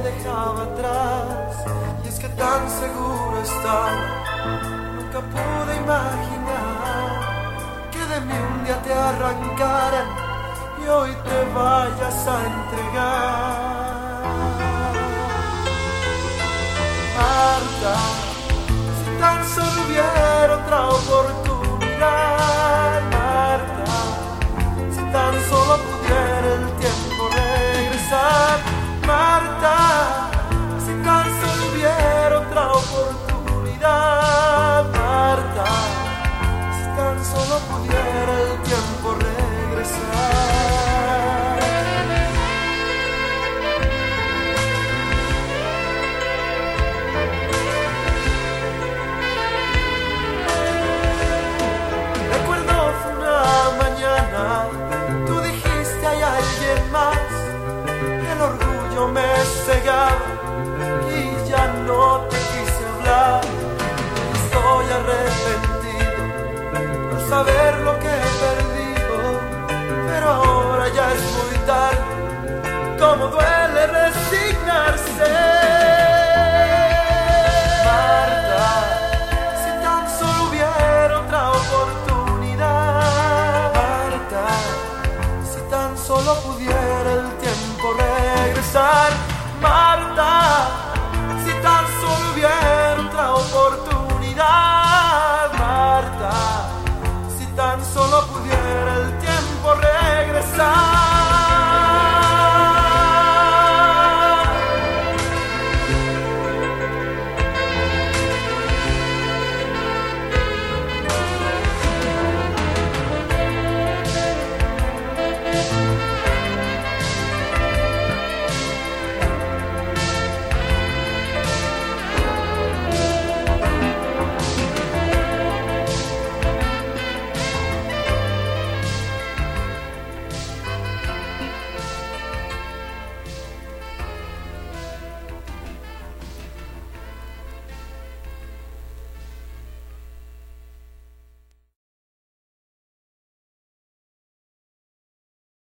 dejaba atrás. Y es que tan seguro estaba, nunca pude imaginar que de mí un día te arrancaran y hoy te vayas a entregar. Marta, si tan solo hubiera otra oportunidad. Marta, si tan solo pudiera el tiempo regresar. Marta, si tan solo hubiera otra oportunidad. Marta, si tan solo pudiera el tiempo regresar. Recuerdo una mañana, tú dijiste hay alguien más. El orgullo me cegaba y ya no te quise hablar. Estoy arrepentido por saber lo que he perdido, pero ahora ya es muy tarde. Cómo duele resignarse. Marta, si tan solo hubiera otra oportunidad. Marta, si tan solo pudiera el tiempo regresar. Marta,